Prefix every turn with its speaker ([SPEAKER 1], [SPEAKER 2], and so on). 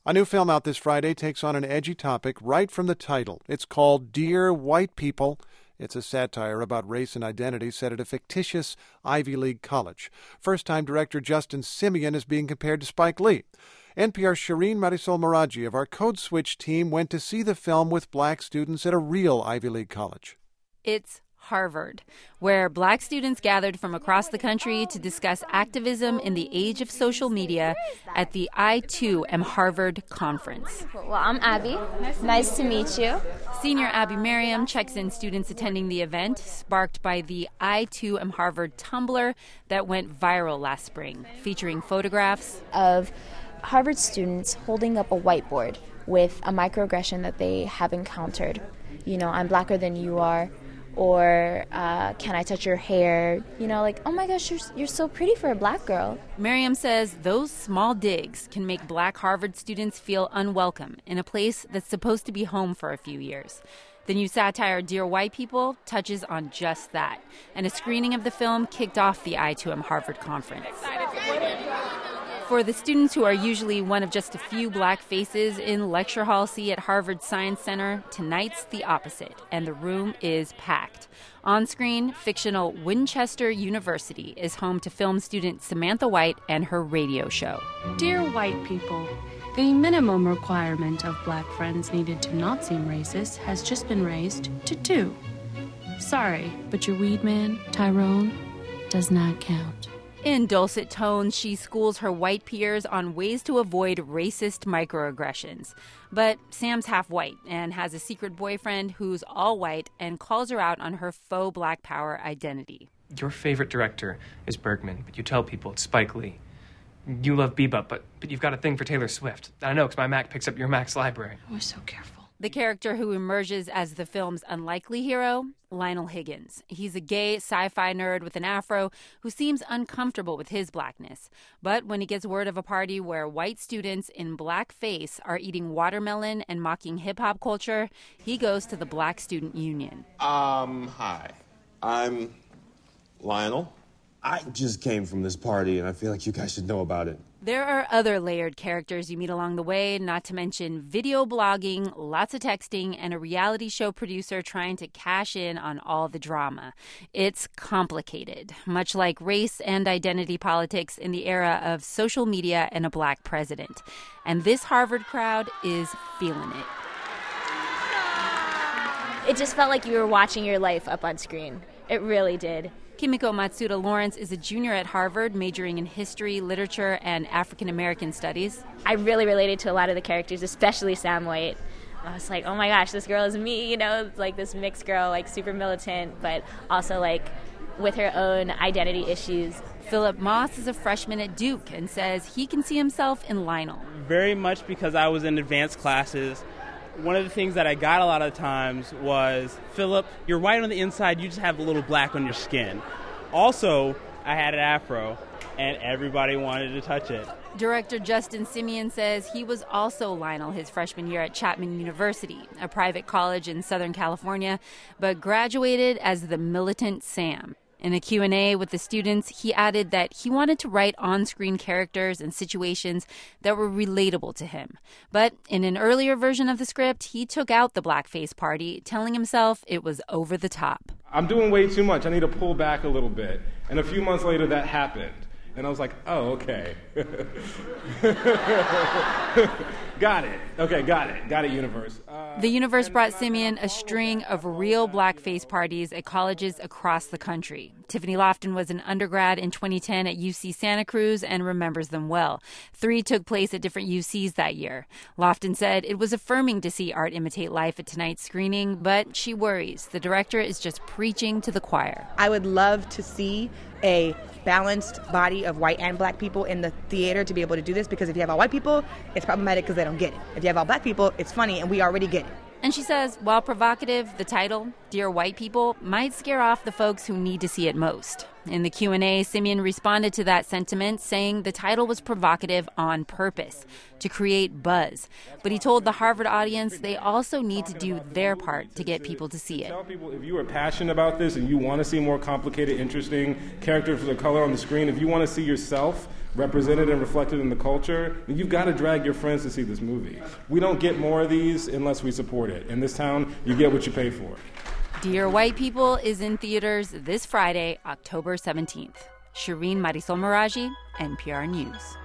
[SPEAKER 1] A new film out this Friday takes on an edgy topic right from the title. It's called Dear White People. It's a satire about race and identity set at a fictitious Ivy League college. First-time director Justin Simien is being compared to Spike Lee. NPR's Shireen Marisol Meraji of our Code Switch team went to see the film with black students at a real Ivy League college.
[SPEAKER 2] It's Harvard, where black students gathered from across the country to discuss activism in the age of social media at the I Too Am Harvard conference.
[SPEAKER 3] Well, I'm Abby. Nice to meet you.
[SPEAKER 2] Senior Abby Merriam checks in students attending the event, sparked by the I Too Am Harvard Tumblr that went viral last spring, featuring photographs
[SPEAKER 3] of Harvard students holding up a whiteboard with a microaggression that they have encountered. You know, I'm blacker than you are. Or can I touch your hair? You know, like, oh my gosh, you're so pretty for a black girl.
[SPEAKER 2] Merriam says those small digs can make black Harvard students feel unwelcome in a place that's supposed to be home for a few years. The new satire, Dear White People, touches on just that. And a screening of the film kicked off the I Too Am Harvard conference. For the students who are usually one of just a few black faces in Lecture Hall C at Harvard Science Center, tonight's the opposite, and the room is packed. On screen, fictional Winchester University is home to film student Samantha White and her radio show.
[SPEAKER 4] Dear white people, the minimum requirement of black friends needed to not seem racist has just been raised to 2. Sorry, but your weed man, Tyrone, does not count.
[SPEAKER 2] In dulcet tones, she schools her white peers on ways to avoid racist microaggressions. But Sam's half white and has a secret boyfriend who's all white and calls her out on her faux black power identity.
[SPEAKER 5] Your favorite director is Bergman, but you tell people it's Spike Lee. You love Bebop, but you've got a thing for Taylor Swift. I know, because my Mac picks up your Mac's library.
[SPEAKER 4] We're so careful.
[SPEAKER 2] The character who emerges as the film's unlikely hero, Lionel Higgins. He's a gay sci-fi nerd with an afro who seems uncomfortable with his blackness. But when he gets word of a party where white students in blackface are eating watermelon and mocking hip-hop culture, he goes to the Black Student Union.
[SPEAKER 6] Hi. I'm Lionel. I just came from this party, and I feel like you guys should know about it.
[SPEAKER 2] There are other layered characters you meet along the way, not to mention video blogging, lots of texting, and a reality show producer trying to cash in on all the drama. It's complicated, much like race and identity politics in the era of social media and a black president. And this Harvard crowd is feeling it.
[SPEAKER 3] It just felt like you were watching your life up on screen. It really did.
[SPEAKER 2] Kimiko Matsuda Lawrence is a junior at Harvard, majoring in history, literature, and African American studies.
[SPEAKER 3] I really related to a lot of the characters, especially Sam White. I was like, oh my gosh, this girl is me, you know, like this mixed girl, like super militant, but also like with her own identity issues.
[SPEAKER 2] Philip Moss is a freshman at Duke and says he can see himself in Lionel.
[SPEAKER 7] Very much because I was in advanced classes. One of the things that I got a lot of times was, Philip, you're white on the inside, you just have a little black on your skin. Also, I had an afro, and everybody wanted to touch it.
[SPEAKER 2] Director Justin Simien says he was also Lionel his freshman year at Chapman University, a private college in Southern California, but graduated as the militant Sam. In a Q&A with the students, he added that he wanted to write on-screen characters and situations that were relatable to him. But in an earlier version of the script, he took out the blackface party, telling himself it was over the top.
[SPEAKER 8] I'm doing way too much. I need to pull back a little bit. And a few months later, that happened. And I was like, oh, okay. Got it. Okay, got it. Got it, universe.
[SPEAKER 2] The universe brought Simien a string of real blackface parties at colleges across the country. Tiffany Lofton was an undergrad in 2010 at UC Santa Cruz and remembers them well. 3 took place at different UCs that year. Lofton said it was affirming to see art imitate life at tonight's screening, but she worries the director is just preaching to the choir.
[SPEAKER 9] I would love to see a balanced body of white and black people in the theater to be able to do this, because if you have all white people, it's problematic because they don't get it. If you have all black people, it's funny and we already get it.
[SPEAKER 2] And she says, while provocative, the title, Dear White People, might scare off the folks who need to see it most. In the Q&A, Simien responded to that sentiment, saying the title was provocative on purpose, to create buzz. But he told the Harvard audience they also need to do their part to get people to see it.
[SPEAKER 8] Tell people, if you are passionate about this and you want to see more complicated, interesting characters of color on the screen, if you want to see yourself represented and reflected in the culture, then you've got to drag your friends to see this movie. We don't get more of these unless we support it. In this town, you get what you pay for.
[SPEAKER 2] Dear White People is in theaters this Friday, October 17th. Shireen Marisol Meraji, NPR News.